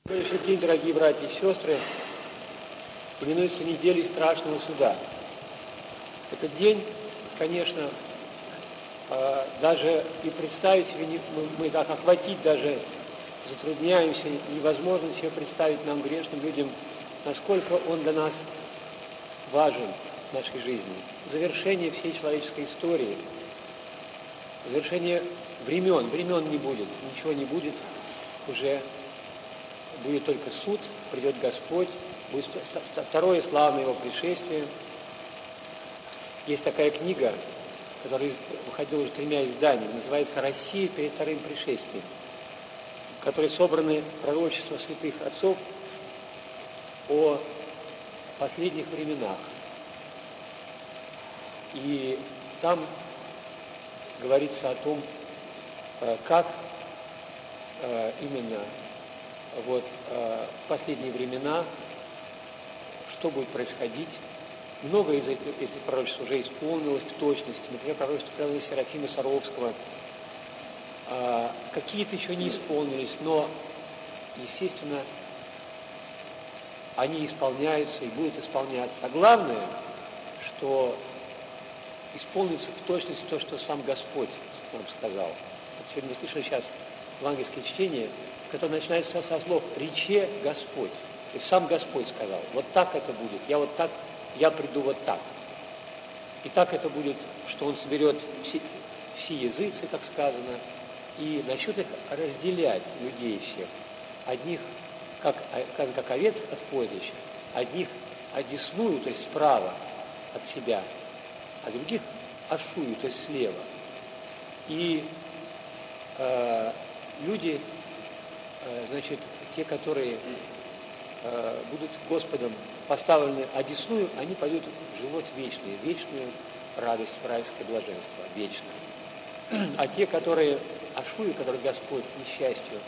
Сегодняшний день, дорогие братья и сестры, именуется неделей страшного суда. Этот день, конечно, даже и представить себе, мы так охватить даже затрудняемся, невозможно себе представить нам, грешным людям, насколько он для нас важен в нашей жизни. Завершение всей человеческой истории, завершение времен не будет, ничего не будет, уже будет только суд, придет Господь, будет второе славное его пришествие. Есть такая книга, которая выходила уже 3 изданиями, называется «Россия перед вторым пришествием», в которой собраны пророчества святых отцов о последних временах. И там говорится о том, как именно в последние времена, что будет происходить. Много из этих пророчеств уже исполнилось в точности. Например, пророчество пророка Серафима Саровского. Какие-то еще не исполнились, но, естественно, они исполняются и будут исполняться. А главное, что исполнится в точности то, что сам Господь нам сказал. Вот сегодня мы слышали сейчас евангельское чтение, которое начинается со слов «рече Господь». То есть сам Господь сказал, вот так это будет, я приду вот так. И так это будет, что Он соберет все языцы, как сказано, и начнет их разделять, людей всех. Одних, как овец от пойрища, одних одесную, то есть справа от себя, а других ашую, то есть слева. И люди, значит, те, которые будут Господом поставлены одесную, они пойдут в живот вечный, вечную радость, райское блаженство, вечное. А те, которые ашую, которые Господь, к несчастью,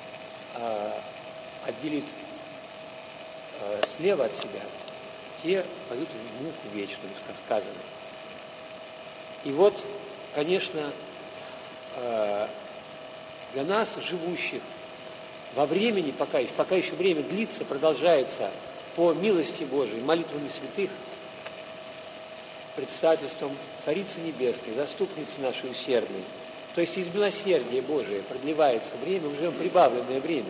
отделит слева от себя, те пойдут в муку вечную, как сказано. И вот, конечно, для нас, живущих во времени, пока еще время длится, продолжается по милости Божией, молитвами святых, предстательством Царицы Небесной, заступницы нашей усердной, то есть из милосердия Божия продлевается время, мы живем прибавленное время,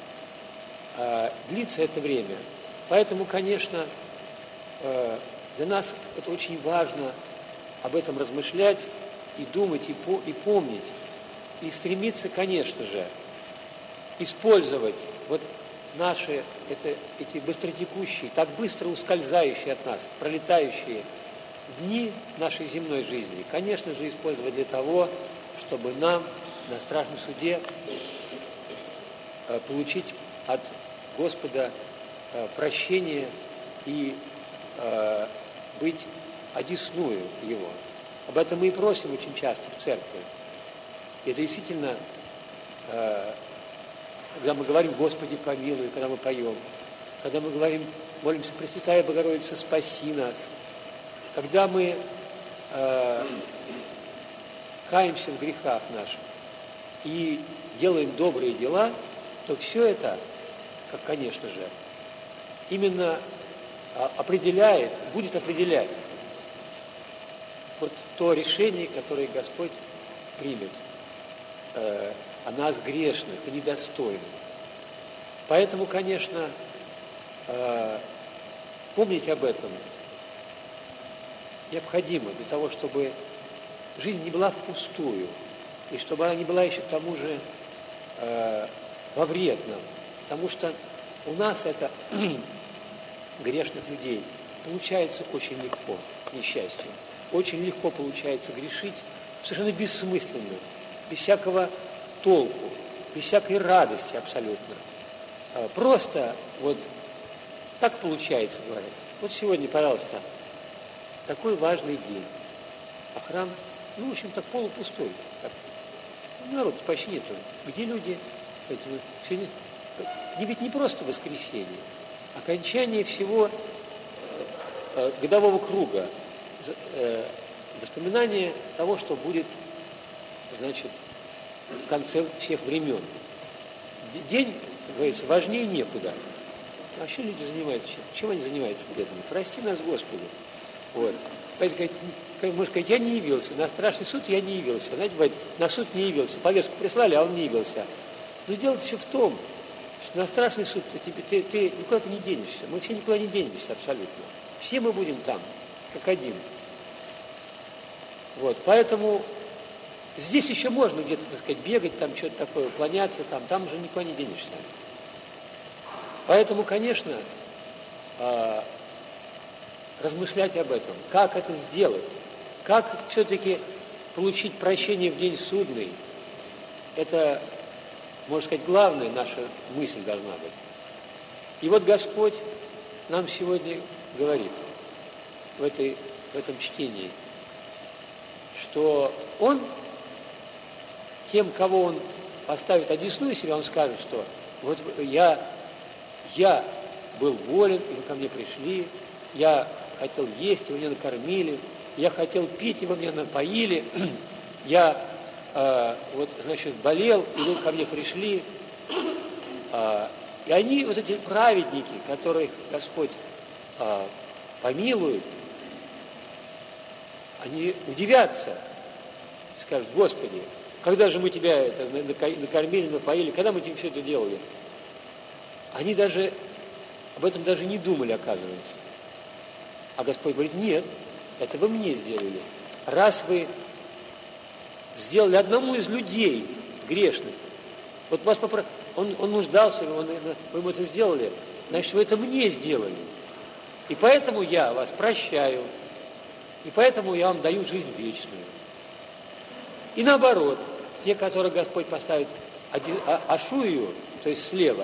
длится это время. Поэтому, конечно, для нас это очень важно об этом размышлять и думать, и помнить, и стремиться, конечно же, использовать вот наши, эти быстротекущие, так быстро ускользающие от нас, пролетающие дни нашей земной жизни, конечно же, использовать для того, чтобы нам на страшном суде получить от Господа прощение и быть одесную Его. Об этом мы и просим очень часто в церкви. И это действительно, когда мы говорим «Господи, помилуй», когда мы поем, когда мы говорим, молимся «Пресвятая Богородица, спаси нас», когда мы каемся в грехах наших и делаем добрые дела, то все это, как, конечно же, именно определяет, будет определять вот то решение, которое Господь примет о нас, грешных и недостойных. Поэтому, конечно, помнить об этом необходимо для того, чтобы жизнь не была впустую, и чтобы она не была еще к тому же во вред нам. Потому что у нас это, грешных людей, получается очень легко, к несчастью. Очень легко получается грешить совершенно бессмысленно, без всякого толку, без всякой радости абсолютно. Просто вот так получается, говорят. Вот сегодня, пожалуйста, такой важный день. А храм, в общем-то, полупустой. Народ почти нету. Где люди? Сегодня, ведь не просто воскресенье, окончание всего годового круга, воспоминание того, что будет, значит, в конце всех времен. День как говорится, важнее некуда. Вообще люди занимаются чем? Чем они занимаются бедными? Прости нас, Господи. Вот. Поэтому, можно сказать, я не явился, на страшный суд я не явился. Знаете, бывает, на суд не явился, повестку прислали, а он не явился. Но дело все в том, что на страшный суд ты никуда не денешься. Мы все никуда не денемся абсолютно. Все мы будем там, как один. Вот, поэтому здесь еще можно где-то, так сказать, бегать, там что-то такое, уклоняться, там уже никуда не денешься. Поэтому, конечно, размышлять об этом, как это сделать, как все-таки получить прощение в день судный, это, можно сказать, главная наша мысль должна быть. И вот Господь нам сегодня говорит в этом чтении, что Он тем, кого Он поставит одесную себя, Он скажет, что вот я был болен, и вы ко мне пришли, я хотел есть, и вы меня накормили, я хотел пить, и вы меня напоили, я болел, и вы ко мне пришли. И они, вот эти праведники, которых Господь помилует, они удивятся, скажут: Господи, когда же мы тебя накормили, напоили, когда мы тебе все это делали? Они даже об этом даже не думали, оказывается. А Господь говорит: нет, это вы мне сделали. Раз вы сделали одному из людей грешных, вот вас он нуждался, вы ему это сделали, значит, вы это мне сделали. И поэтому я вас прощаю, и поэтому я вам даю жизнь вечную. И наоборот, те, которые Господь поставит ашую, то есть слева,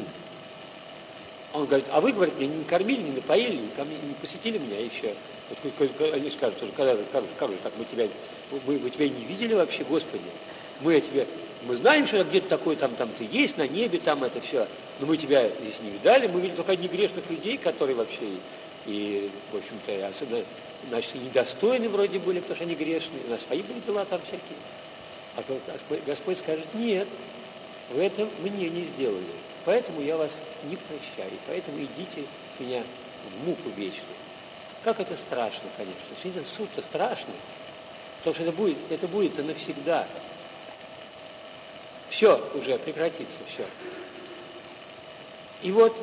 Он говорит: а вы, говорит, меня не кормили, не напоили, не посетили меня еще. Вот, они скажут: как же так, мы тебя не видели вообще, Господи. Мы знаем, что где-то такое там ты есть, на небе там это все, но мы тебя здесь не видали, мы видели только одних грешных людей, которые вообще и в общем-то, особенно, значит, недостойны вроде были, потому что они грешные, у нас свои были дела там всякие. А Господь скажет: нет, вы это мне не сделали. Поэтому я вас не прощаю, поэтому идите с меня в муку вечную. Как это страшно, конечно. Сегодня суд-то страшный, потому что это будет навсегда. Все уже прекратится, все. И вот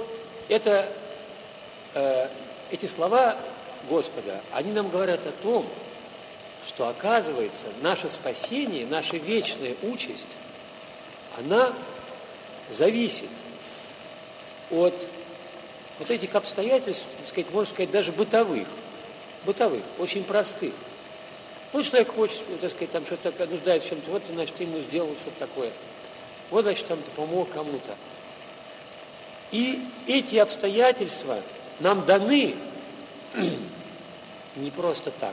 эти слова Господа, они нам говорят о том, что, оказывается, наше спасение, наша вечная участь, она зависит от вот этих обстоятельств, так сказать, можно сказать, даже бытовых, очень простых. Вот человек хочет, так сказать, там что-то нуждается в чем-то, вот, значит, ты ему сделал что-то такое. Вот, значит, там ты помог кому-то. И эти обстоятельства нам даны не просто так.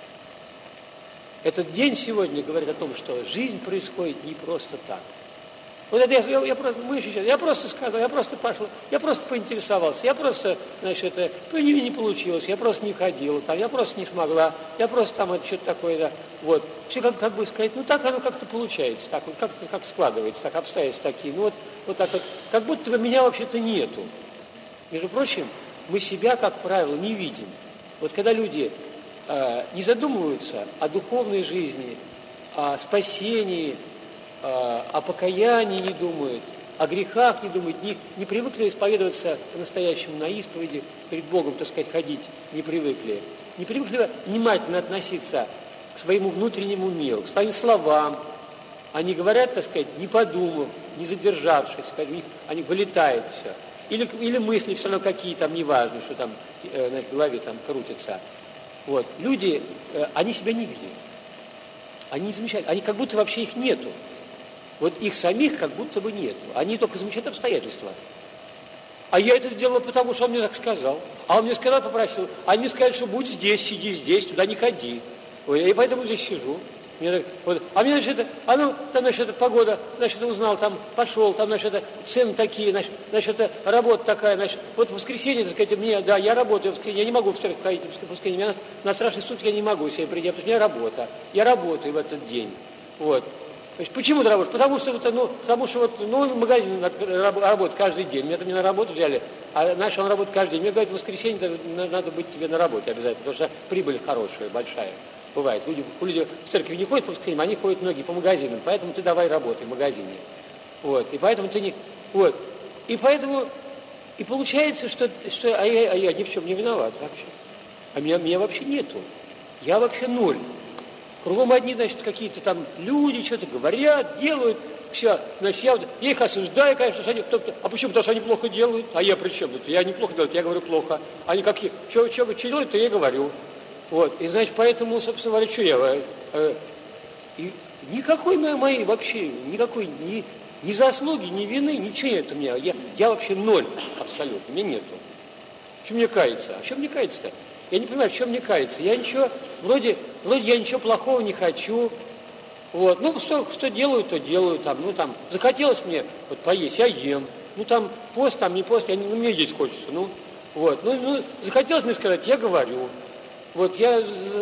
Этот день сегодня говорит о том, что жизнь происходит не просто так. Вот это я просто сказал, я просто пошел, я просто поинтересовался, я просто, значит, не получилось, я просто не ходила, там, я просто не смогла, я просто там что-то такое, да, вот. Все как бы сказать, так оно как-то получается, так вот, как складывается, так обстоятельства такие, вот так вот, как будто бы меня вообще-то нету. Между прочим, мы себя, как правило, не видим. Вот когда люди не задумываются о духовной жизни, о спасении, о покаянии не думают, о грехах не думают, не привыкли исповедоваться по-настоящему на исповеди, перед Богом, так сказать, ходить, не привыкли внимательно относиться к своему внутреннему миру, к своим словам. Они говорят, так сказать, не подумав, не задержавшись, они вылетает все. Или мысли все равно какие там, неважно, что там в голове там крутится. Вот. Люди, они себя не видят. Они не замечают, они как будто вообще их нету. Вот их самих как будто бы нету. Они только замечают обстоятельства. А я это сделала, потому что он мне так сказал. А он мне сказал, попросил. А они сказали, что будь здесь, сиди здесь, туда не ходи. И поэтому здесь сижу. А мне, значит, там, значит, погода, значит, узнал, там, пошел, там, значит, цены такие, значит, работа такая, значит, вот в воскресенье, так сказать, я работаю в воскресенье, я не могу в церковь ходить в воскресенье, на страшный суд я не могу себе прийти, потому что у меня работа, я работаю в этот день, вот. Значит, почему ты работаешь? Потому что он в магазине работает каждый день. Меня там не на работу взяли, а наш он работает каждый день. Мне говорят, в воскресенье надо быть тебе на работе обязательно, потому что прибыль хорошая, большая бывает. Люди в церкви не ходят по воскресеньям, они ходят многие по магазинам, поэтому ты давай работай в магазине. Вот, и поэтому ты не... Вот, и поэтому... И получается, что я ни в чем не виноват вообще. А меня вообще нету. Я вообще ноль. Кругом одни, значит, какие-то там люди что-то говорят, делают, все. Значит, я их осуждаю, конечно, что они... А почему? Потому что они плохо делают. А я при чем? Я неплохо делаю, я говорю плохо. Они какие... Что делают, то я говорю. Вот. И, значит, поэтому, собственно говоря, что я... И никакой моей вообще, никакой ни заслуги, ни вины, ничего нет у меня. Я вообще ноль абсолютно, меня нету. В чем мне каяться? А в чем мне каяться-то? Я не понимаю, в чем мне каяться. Я ничего, вроде я ничего плохого не хочу. Вот. Ну, что делаю, то делаю. Там, захотелось мне вот поесть, я ем. Ну, там, пост, там, не пост, мне есть хочется. Вот. Захотелось мне сказать, я говорю. Вот, я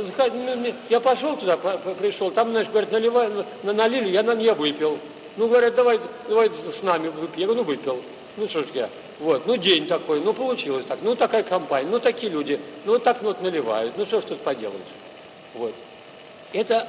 пошел туда, пришел, там, значит, говорят, налили, я выпил. Ну, говорят, давай с нами выпьем. Я говорю, выпил. Ну, что ж я. Вот, день такой, получилось так. Такая компания, такие люди. Так наливают. Что ж тут поделаешь. Вот. Это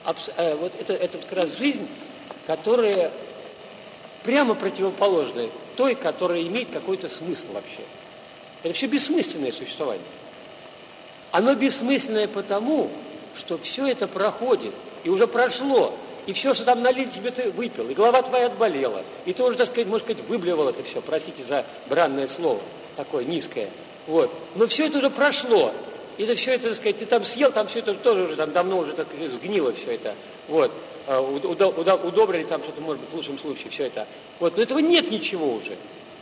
как раз жизнь, которая прямо противоположная той, которая имеет какой-то смысл вообще. Это все бессмысленное существование. Оно бессмысленное потому, что все это проходит, и уже прошло. И все, что там налили, тебе ты выпил, и голова твоя отболела, и ты уже, так сказать, можно сказать, выблевал это все, простите за бранное слово, такое низкое. Вот. Но все это уже прошло. И это все это, так сказать, ты там съел, там все это тоже уже там давно уже так сгнило все это. Вот. Удобрили там что-то, может быть, в лучшем случае все это. Вот. Но этого нет ничего уже.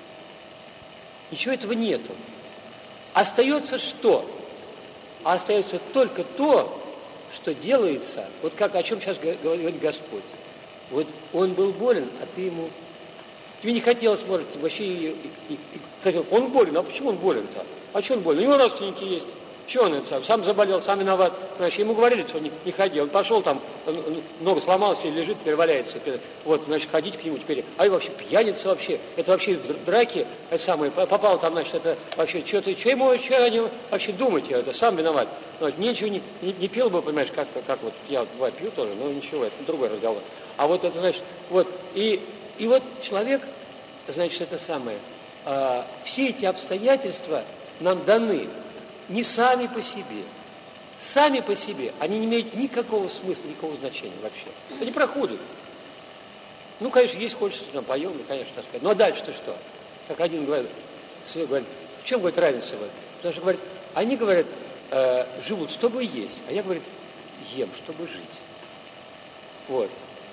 Ничего этого нету. Остается что? А остается только то, что делается, вот как о чем сейчас говорит Господь. Вот он был болен, а ты ему... Тебе не хотелось, может, вообще... Он болен, а почему он болен-то? А что он болен? У него родственники есть. Что он это сам заболел, сам виноват. Значит, ему говорили, что он не ходи. Он пошел там, ногу сломался, лежит, теперь валяется. Вот, значит, ходить к нему теперь. А и вообще пьяница вообще. Это вообще в драке, это самое, попал там, значит, это вообще, что они вообще думать, это сам виноват. Вот, ничего не пил бы, понимаешь, как вот я бывает пью тоже, но ничего, это другой разговор. А вот это, значит, вот, и вот человек, значит, это самое, все эти обстоятельства нам даны не сами по себе. Сами по себе они не имеют никакого смысла, никакого значения вообще. Они проходят. Конечно, есть хочется, там, поем, конечно, так сказать. Ну, а дальше-то что? Как один говорит, в чем, говорит, разница? Потому что, говорит, они, говорят, живут, чтобы есть, а я, говорит, ем, чтобы жить. Вот.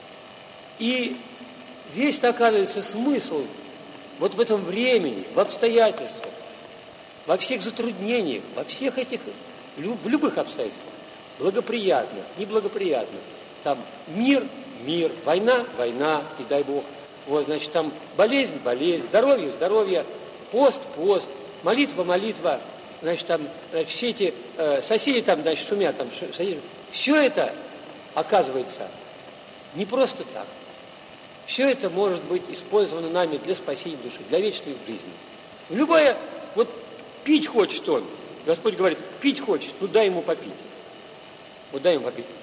И весь, оказывается, смысл вот в этом времени, в обстоятельствах, во всех затруднениях, во всех этих, в любых обстоятельствах, благоприятных, неблагоприятных, там мир, война, и дай Бог, вот, значит, там болезнь, здоровье, пост, молитва, значит, там, все эти соседи там, значит, шумят, там, соседи, все это, оказывается, не просто так. Все это может быть использовано нами для спасения души, для вечной жизни. Любая, вот, пить хочет он. Господь говорит, пить хочет, дай ему попить. Вот дай ему попить.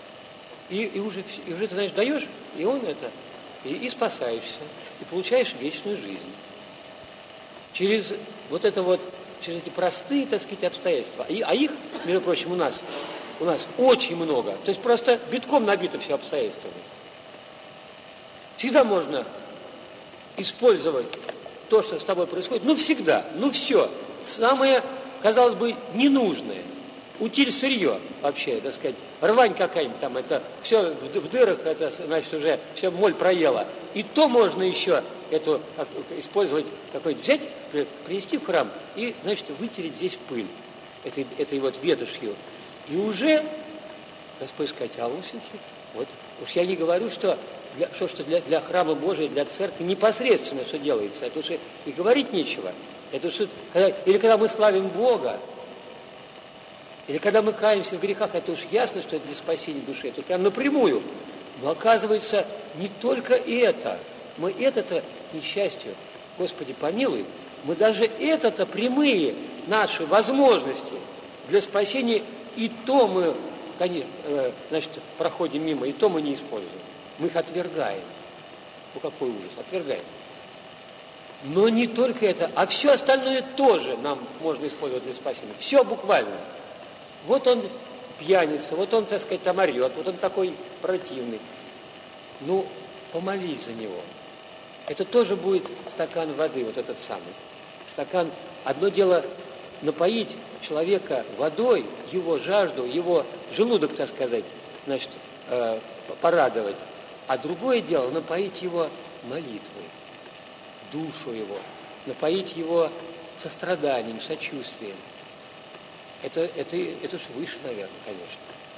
И уже ты, знаешь, даешь, и он это, и спасаешься, и получаешь вечную жизнь. Через эти простые, так сказать, обстоятельства. А их, между прочим, у нас очень много. То есть просто битком набито все обстоятельствами. Всегда можно использовать то, что с тобой происходит. Всегда, все. Самое, казалось бы, ненужное. Утиль сырье вообще, так сказать. Рвань какая-нибудь там, это все в дырах, это, значит, уже все моль проела. И то можно еще эту использовать, взять, принести в храм и, значит, вытереть здесь пыль этой вот ветошью. И уже, Господь сказать, вот, уж я не говорю, что для храма Божия, для церкви непосредственно что делается. Это уже и говорить нечего. Это уж, когда мы славим Бога, или когда мы каемся в грехах, это уж ясно, что это для спасения души. Это прям напрямую. Но оказывается, не только это. Мы это-то, к несчастью, Господи помилуй, мы даже это-то прямые наши возможности для спасения, и то мы, конечно, значит, проходим мимо, и то мы не используем. Мы их отвергаем. Ну какой ужас, отвергаем. Но не только это, а все остальное тоже нам можно использовать для спасения. Все буквально. Вот он пьяница, вот он, так сказать, там орет, вот он такой противный. Ну, помолись за него. Это тоже будет стакан воды, вот этот самый. Стакан, одно дело напоить человека водой, его жажду, его желудок, так сказать, значит, порадовать. А другое дело напоить его молитвой, душу его, напоить его состраданием, сочувствием. Это уж выше, наверное, конечно.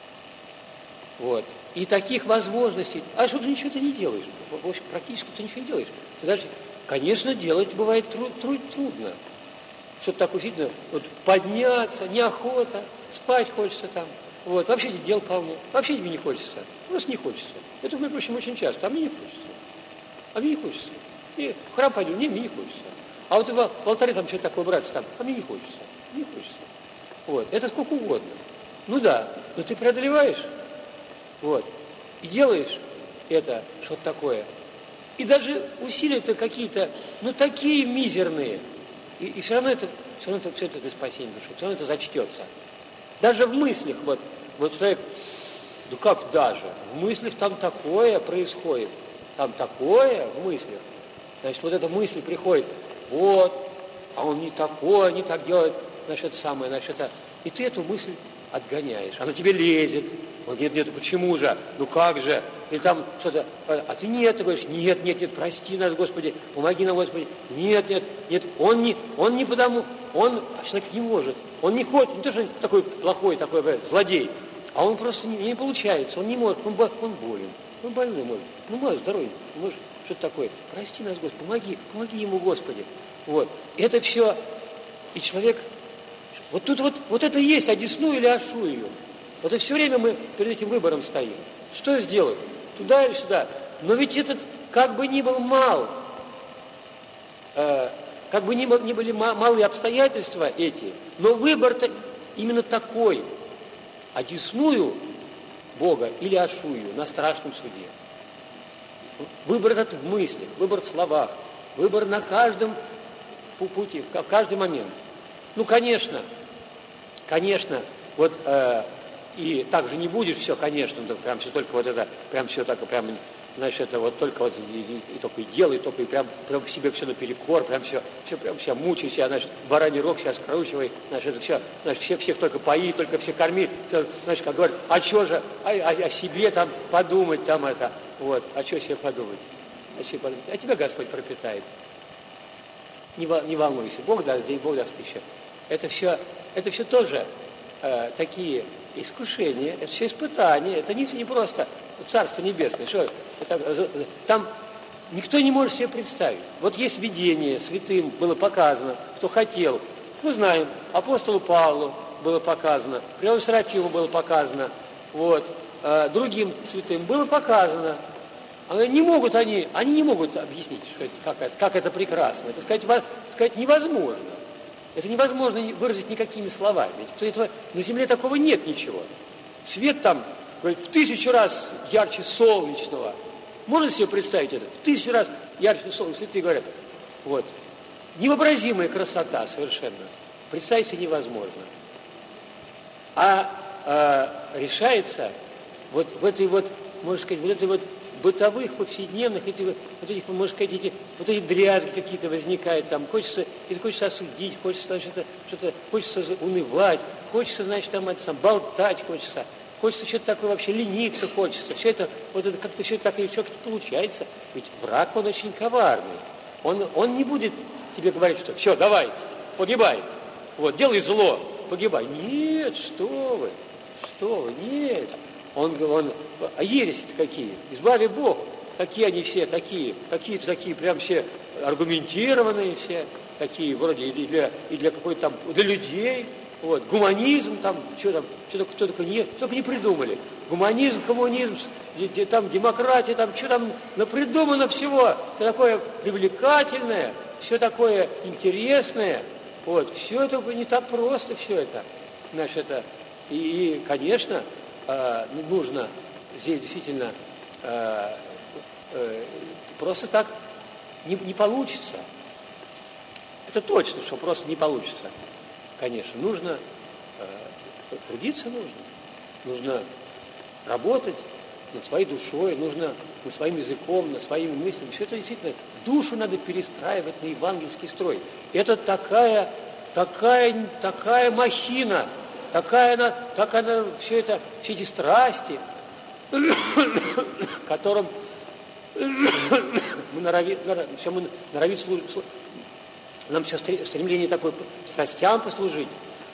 Вот. И таких возможностей, а что ты ничего ты не делаешь? В общем, практически ты ничего не делаешь. Ты даже, конечно, делать бывает трудно. Что-то такое видно, вот подняться, неохота, спать хочется там. Вот, вообще тебе дел полно, вообще тебе не хочется, просто не хочется. Это, между прочим, очень часто, а мне не хочется. А мне не хочется. И в храм пойду, мне не хочется. А вот в алтаре там что-то такое браться там, а мне не хочется. Не хочется. Вот, это сколько угодно. Ну да, но ты преодолеваешь, вот, и делаешь это, что-то такое. И даже усилия-то какие-то, ну, такие мизерные. И все равно это все это для спасения души, все равно это зачтется. Даже в мыслях, вот человек, ну как даже, в мыслях там такое происходит, там такое в мыслях. Значит, вот эта мысль приходит, вот, а он не такое, не так делает, значит, это самое, значит, это... И ты эту мысль отгоняешь, она тебе лезет. Вот нет, почему же? Ну как же? Или там что-то, а ты нет, ты говоришь, нет, прости нас, Господи, помоги нам, Господи. Нет, он не потому, он, человек не может, он не хочет, не то, что он такой плохой, такой злодей, а он просто не получается, он не может, он болен, он больной может, ну мой здоровье, может, что-то такое. Прости нас, Господи, помоги ему, Господи. Вот, это все, и человек, вот тут вот это и есть, одесну или ошу ее. Вот и все время мы перед этим выбором стоим. Что сделать? Туда или сюда? Но ведь этот, как бы ни был мал, как бы ни были малые обстоятельства эти, но выбор-то именно такой. Одесную Бога или ошую на страшном суде. Выбор этот в мыслях, выбор в словах, выбор на каждом пути, в каждый момент. Ну, конечно, вот... И так же не будет все, конечно, да, прям все только вот это, прям все так, прям, значит, это вот только вот и только и делай, только и прям в себе все наперекор, прям все прям себя мучай себя, значит, бараний рог себя скручивай, значит, это все, значит, всех только пои, только все корми, все, значит, как говорят, а что же, о себе там подумать, там это, вот, а что себе подумать, а тебя Господь пропитает. Не волнуйся, Бог даст день, Бог даст пищу. Это все тоже такие искушения, это все испытания, это не просто Царство Небесное. Что это, там никто не может себе представить. Вот есть видение, святым было показано, кто хотел. Мы знаем, апостолу Павлу было показано, Приаму Серафиму было показано, вот, другим святым было показано. Они не могут объяснить, что это, как это прекрасно. Это сказать невозможно. Это невозможно выразить никакими словами. Ведь этого, на Земле такого нет ничего. Свет там, говорит, в 1000 раз ярче солнечного. Можно себе представить это? В 1000 раз ярче солнечного. Святые говорят, вот. Невообразимая красота совершенно. Представить себе невозможно. Решается вот в этой вот, можно сказать, вот этой вот бытовых, повседневных, можно сказать, эти дрязги какие-то возникают, там, хочется осудить, хочется унывать, хочется, значит, там, болтать хочется что-то такое вообще, лениться хочется, все это, вот это как-то все так и все получается, ведь враг, он очень коварный, он не будет тебе говорить, что все, давай, погибай, вот, делай зло, погибай. Нет, что вы, нет. А ереси-то какие? Избави Бог. Какие они все такие? Какие-то такие прям все аргументированные все, такие вроде и для какой-то там, для людей. Вот, гуманизм там, что только не придумали. гуманизм, коммунизм, там демократия, там что там напридумано всего, все такое привлекательное, все такое интересное, вот, все это не так просто, все это, значит, это, конечно, нужно здесь действительно просто так не получится. Это точно, что просто не получится. Конечно, нужно трудиться, нужно работать над своей душой, нужно над своим языком, над своими мыслями. Все это действительно, душу надо перестраивать на евангельский строй. Это такая махина, все эти страсти, которым мы норовим служить, нам все стремление такое страстям послужить,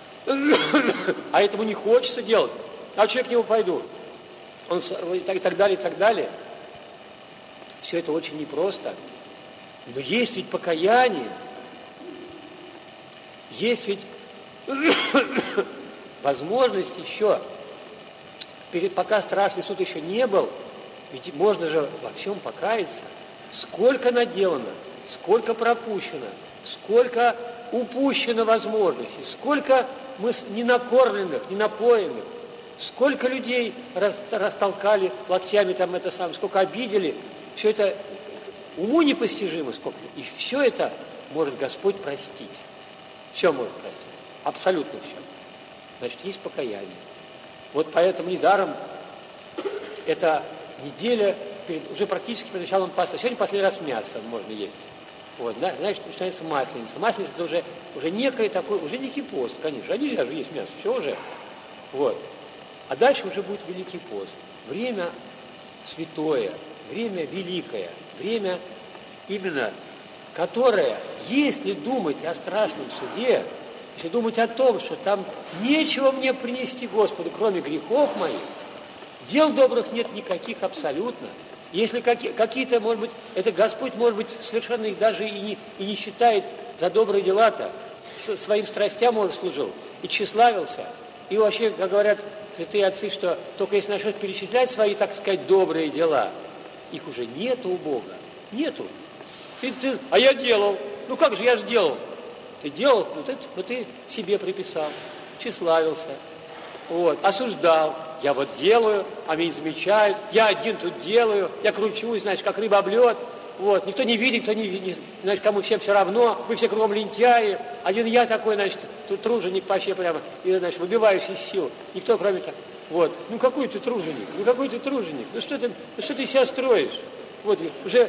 а этому не хочется делать. А что я к нему пойду? И так далее, и так далее. Все это очень непросто. Но есть ведь покаяние, есть ведь возможность еще, пока страшный суд еще не был, ведь можно же во всем покаяться. Сколько наделано, сколько пропущено, сколько упущено возможностей, сколько мы ненакормленных, ненапоенных, сколько людей растолкали локтями, там это самое, сколько обидели, все это уму непостижимо, сколько. И все это может Господь простить. Все может простить. Абсолютно все. Значит, есть покаяние. Вот поэтому недаром эта неделя уже практически перед началом Пасхи. Сегодня последний раз мясо можно есть. Вот, да, значит, начинается Масленица. Масленица это уже некое такое, уже некий пост, конечно. А нельзя же есть мясо, все уже. Вот. А дальше уже будет Великий пост. Время святое, время великое, время именно, которое, если думать о страшном суде, если думать о том, что там нечего мне принести Господу, кроме грехов моих, дел добрых нет никаких абсолютно. Если какие-то, может быть, это Господь, может быть, совершенно их даже и не считает за добрые дела-то, своим страстям, может, служил, и тщеславился, и вообще, как говорят святые отцы, что только если начнешь перечислять свои, так сказать, добрые дела, их уже нету у Бога, нету. А я делал, ну как же, я же делал. Ты делал, но ты себе приписал, тщеславился, вот, осуждал. Я вот делаю, а меня замечают, я один тут делаю, я кручусь, значит, как рыба об лед, вот, никто не видит, значит, кому всем все равно, вы все кругом лентяи, один я такой, значит, тут труженик вообще прямо, и, значит, выбиваюсь из сил, никто кроме того, вот, ну какой ты труженик, ну что ты себя строишь, вот, уже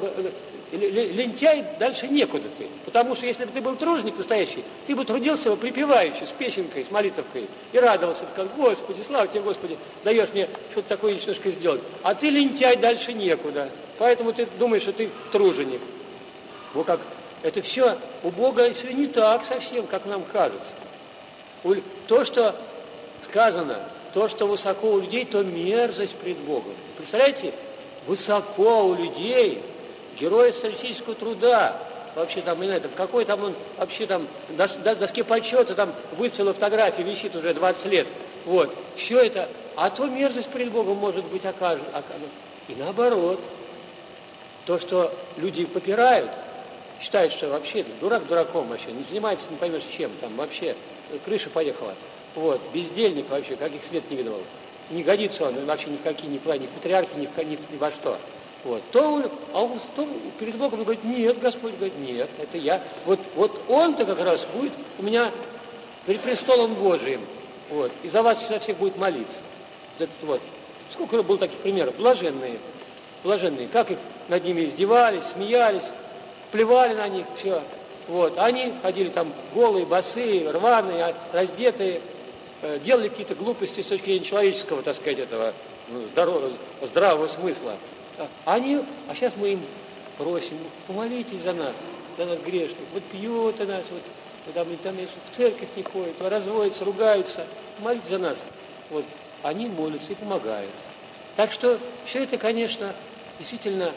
лентяй, дальше некуда ты. Потому что если бы ты был труженик настоящий, ты бы трудился бы припеваючи, с песенкой, с молитвовкой, и радовался, как, Господи, слава тебе, Господи, даешь мне что-то такое немножко сделать. А ты лентяй, дальше некуда. Поэтому ты думаешь, что ты труженик. Вот как это все у Бога все не так совсем, как нам кажется. То, что сказано, то, что высоко у людей, то мерзость пред Богом. Представляете, высоко у людей герой социалистического труда, вообще там, не знаю, какой там он, вообще там, доске почета, там, выставила фотографии, висит уже 20 лет, вот, все это, а то мерзость перед Богом может быть окажена. И наоборот, то, что люди попирают, считают, что вообще дурак дураком вообще, не занимается не поймешь чем, там вообще крыша поехала, вот, бездельник вообще, каких свет не видывал, не годится он вообще ни в какие, ни в патриархи, ни во что. Вот. То перед Богом говорит, нет, Господь говорит, нет, это я. Вот он-то как раз будет у меня перед престолом Божиим, вот, и за вас всех будет молиться. Вот. Сколько было таких примеров? Блаженные, как их над ними издевались, смеялись, плевали на них, все. Вот. Они ходили там голые, босые, рваные, раздетые, делали какие-то глупости с точки зрения человеческого, так сказать, этого здравого смысла. А сейчас мы им просим, помолитесь за нас грешных. Вот пьют у нас, вот там в церковь не ходят, разводятся, ругаются, молитесь за нас. Вот, они молятся и помогают. Так что все это, конечно, действительно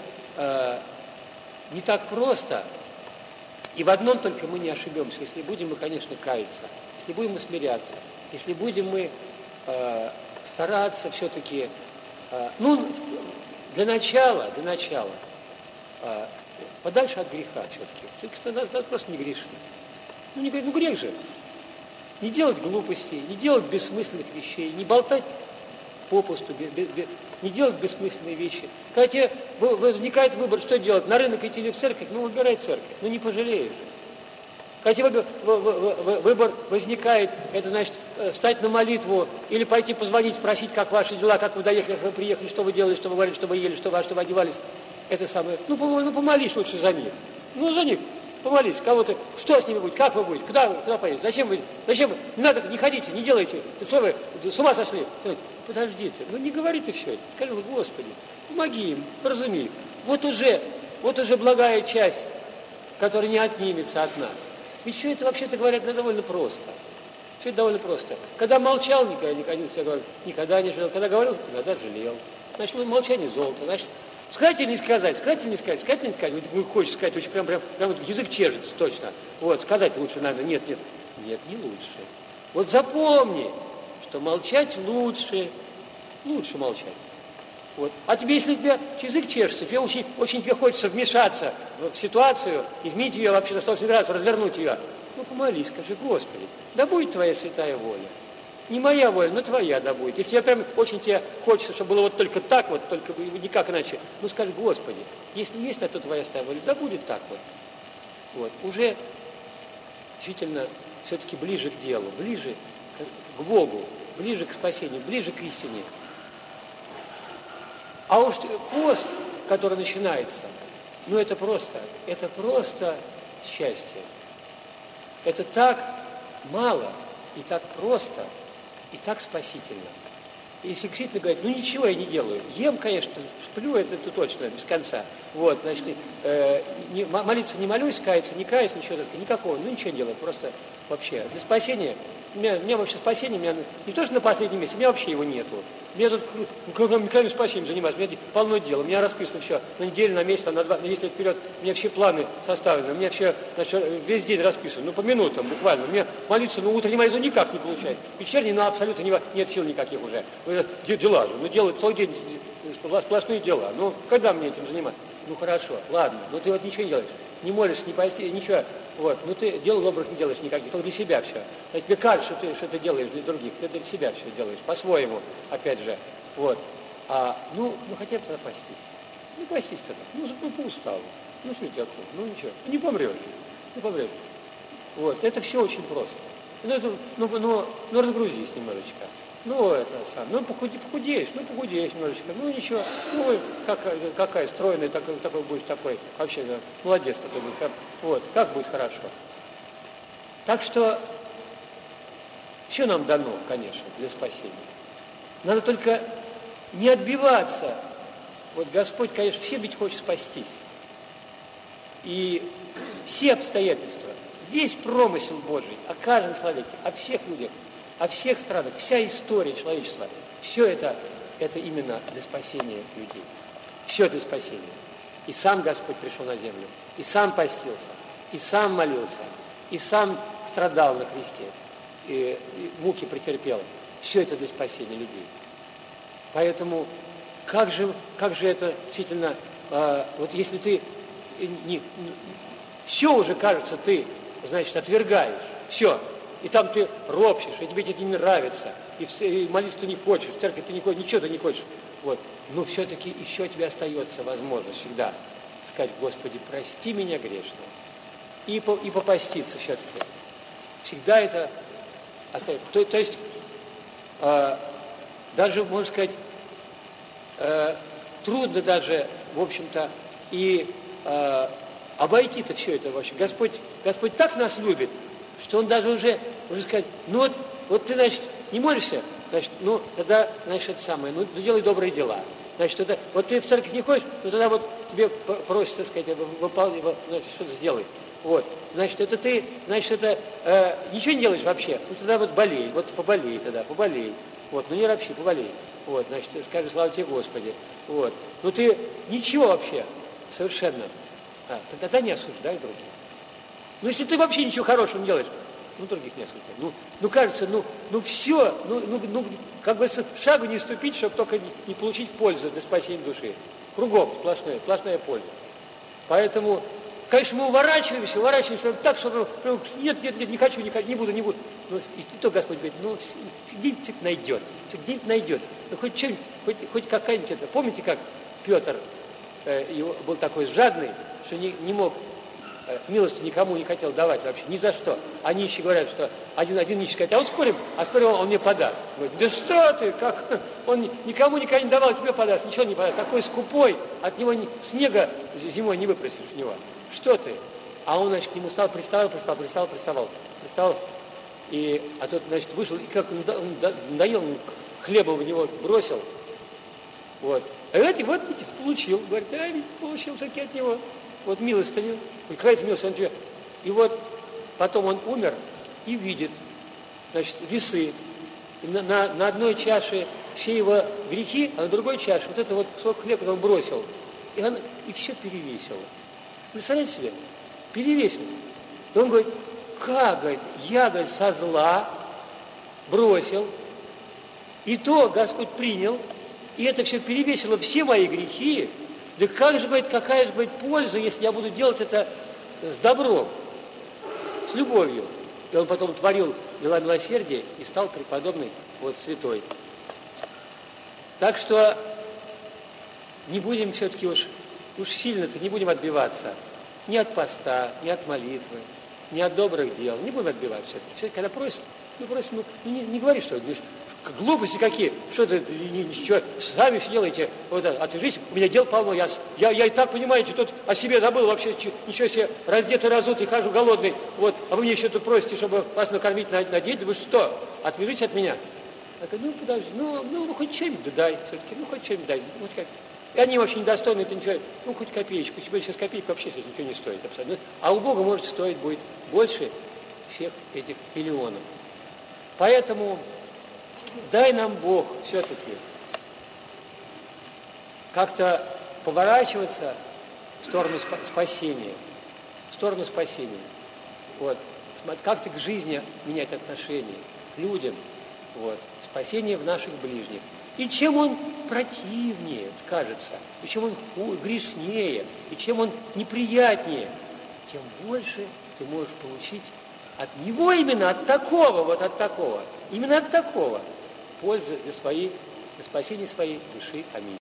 не так просто. И в одном только мы не ошибемся, если будем мы, конечно, каяться, если будем мы смиряться, если будем мы стараться все-таки, ну, для начала, подальше от греха все-таки. Надо просто не грешить. Ну, ну грех же. Не делать глупостей, не делать бессмысленных вещей, не болтать попусту, не делать бессмысленные вещи. Когда тебе возникает выбор, что делать, на рынок идти или в церковь, ну, выбирай церковь, ну, не пожалеешь же. Когда тебе выбор возникает, это значит встать на молитву или пойти позвонить, спросить, как ваши дела, как вы доехали, как вы приехали, что вы делали, что вы говорили, что вы ели, что вы одевались. Это самое. Ну, помолись лучше за них. Ну, за них помолись. Кого-то, что с ними будет, как вы будете, куда поедете, зачем вы, не надо, не ходите, не делайте, что вы, с ума сошли. Подождите, ну не говори ты все это. Скажи, Господи, помоги им, разуми их. Вот уже благая часть, которая не отнимется от нас. Ведь все это, вообще-то говоря, довольно просто. Все это довольно просто. Когда молчал, никогда не жалел. Когда говорил, когда жалел. Значит, молчание золото. Значит, сказать или не сказать, сказать или не сказать, сказать или не сказать. Вот хочешь сказать, очень прям вот язык чешется, точно. Вот, сказать лучше надо. Нет, не лучше. Вот запомни, что молчать лучше молчать. Вот. А тебе, если у тебя язык чешется, тебе очень тебе хочется вмешаться в ситуацию, изменить ее вообще на 180 градусов, развернуть ее. Ну, помолись, скажи, Господи, да будет твоя святая воля. Не моя воля, но твоя да будет. Если прям очень тебе хочется, чтобы было вот только так, вот только никак иначе, ну скажи, Господи, если есть на то твоя святая воля, да будет так вот. Вот. Уже действительно все-таки ближе к делу, ближе к Богу, ближе к спасению, ближе к истине. А уж пост, который начинается, ну это просто счастье. Это так мало, и так просто, и так спасительно. Если действительно говорить, ну ничего я не делаю. Ем, конечно, сплю, это точно, без конца. Вот, значит, молиться не молюсь, каяться не каюсь, ничего, так сказать, никакого, ну ничего не делаю, просто вообще. Для спасения, у меня вообще спасение, не то, что на последнем месте, у меня вообще его нету. Мне тут, когда спасением занимаюсь, у меня полно дел, у меня расписано все, на неделю, на месяц, на 2, на 10 лет вперед, у меня все планы составлены, у меня все, значит, весь день расписан, ну по минутам буквально. Мне молиться, ну утренней молитвы никак не получается, вечерней, ну абсолютно нет сил никаких уже. Дела же, ну делать целый день сплошные дела, ну когда мне этим заниматься? Ну хорошо, ладно, но ты вот ничего не делаешь, не молишься, не постишь, ничего. Вот, ну ты дел добрых не делаешь никаких, только для себя все. А тебе кажется, что ты делаешь для других, ты для себя все делаешь, по-своему, опять же. Вот. Ну хотя бы тогда постись. Ну постись тогда, ну поустал. Ну что тебе тут? Ну ничего, не помрешь. Вот, это все очень просто. Ну разгрузись немножечко. Ну похудеешь немножечко, ну ничего, ну какая стройная, такой будешь такой, вообще да, молодец такой будет, вот, как будет хорошо. Так что все нам дано, конечно, для спасения. Надо только не отбиваться. Вот Господь, конечно, всем ведь хочет спастись. И все обстоятельства, весь промысел Божий о каждом человеке, о всех людях, о всех странах, вся история человечества, все это именно для спасения людей. Все для спасения. И сам Господь пришел на землю, и сам постился, и сам молился, и сам страдал на кресте, и муки претерпел. Все это для спасения людей. Поэтому как же это действительно, вот если ты все уже, кажется, ты, значит, отвергаешь, все, и там ты ропщешь, и тебе это не нравится, и молиться ты не хочешь, в церковь ты не хочешь, ничего ты не хочешь. Вот. Но все-таки еще тебе остается возможность всегда сказать, Господи, прости меня грешного. И попаститься все-таки. Всегда это остается. То есть, даже, можно сказать, трудно даже, в общем-то, и обойти-то все это вообще. Господь так нас любит, что Он даже уже сказать, ну вот ты, значит, не молишься, значит, ну тогда, значит, это самое, ну делай добрые дела. Значит, это, вот ты в церковь не ходишь, ну тогда вот тебе просят, так сказать, значит, что-то сделай. Вот, значит, это ты, значит, это ничего не делаешь вообще, ну тогда вот болей, вот поболей тогда, поболей. Вот, ну не ропщи, поболей. Вот, значит, скажи, слава тебе, Господи. Вот, ну ты ничего вообще, совершенно, тогда не осуждай других. Ну если ты вообще ничего хорошего не делаешь, ну других несколько. Ну кажется, все, как бы шагу не ступить, чтобы только не получить пользу для спасения души. Кругом сплошная польза. Поэтому, конечно, мы уворачиваемся так, чтобы нет, не хочу, не буду. Ну, и то Господь говорит, где-нибудь найдет. Ну, хоть что-нибудь, хоть какая-нибудь это. Помните, как Петр был такой жадный, что не мог милости никому не хотел давать вообще, ни за что. А нищие говорят, что один нищий говорит, а вот спорим, он мне подаст. Говорит, да что ты, как он никому никогда не давал, тебе подаст, ничего не подаст. Такой скупой, от него снега зимой не выпросишь у него. Что ты? А он, значит, к нему приставал, а тот, значит, вышел, и как он надоел, хлеба в него бросил. Вот. А видите, получил. Говорит, получил все-таки от него. Вот милостыню. Какая-то милость он тебе. И вот потом он умер и видит, значит, весы. И на одной чаше все его грехи, а на другой чаше вот это вот кусок хлеба он бросил. И все перевесило. Представляете себе? Перевесил. И он говорит, как, говорит, я, говорит, со зла бросил, и то Господь принял, и это все перевесило все мои грехи. Да как же, говорит, какая же будет польза, если я буду делать это с добром, с любовью? И он потом творил дела милосердия и стал преподобный вот святой. Так что не будем все-таки уж сильно-то не будем отбиваться ни от поста, ни от молитвы, ни от добрых дел. Не будем отбиваться все-таки. Все-таки когда просим, не говори, что глупости какие, что ты ничего, сами все делаете, вот отвяжись, у меня дел полно, я и так, понимаете, тут о себе забыл вообще, ничего себе, раздетый, разутый, хожу голодный, вот, а вы мне еще тут просите, чтобы вас накормить на день, да вы что, отвяжись от меня. Я говорю, подожди, хоть чем-нибудь дай, все-таки, хоть чем-нибудь дай, и они вообще недостойны, это ничего, хоть копеечку, тебе сейчас копейка вообще ничего не стоит абсолютно, а у Бога, может, стоить будет больше всех этих миллионов. Поэтому дай нам Бог все-таки как-то поворачиваться в сторону спасения. Вот. Как-то к жизни менять отношение, к людям. Вот. Спасение в наших ближних. И чем он противнее, кажется, и чем он грешнее, и чем он неприятнее, тем больше ты можешь получить от него именно от такого, именно от такого пользы для спасения своей души. Аминь.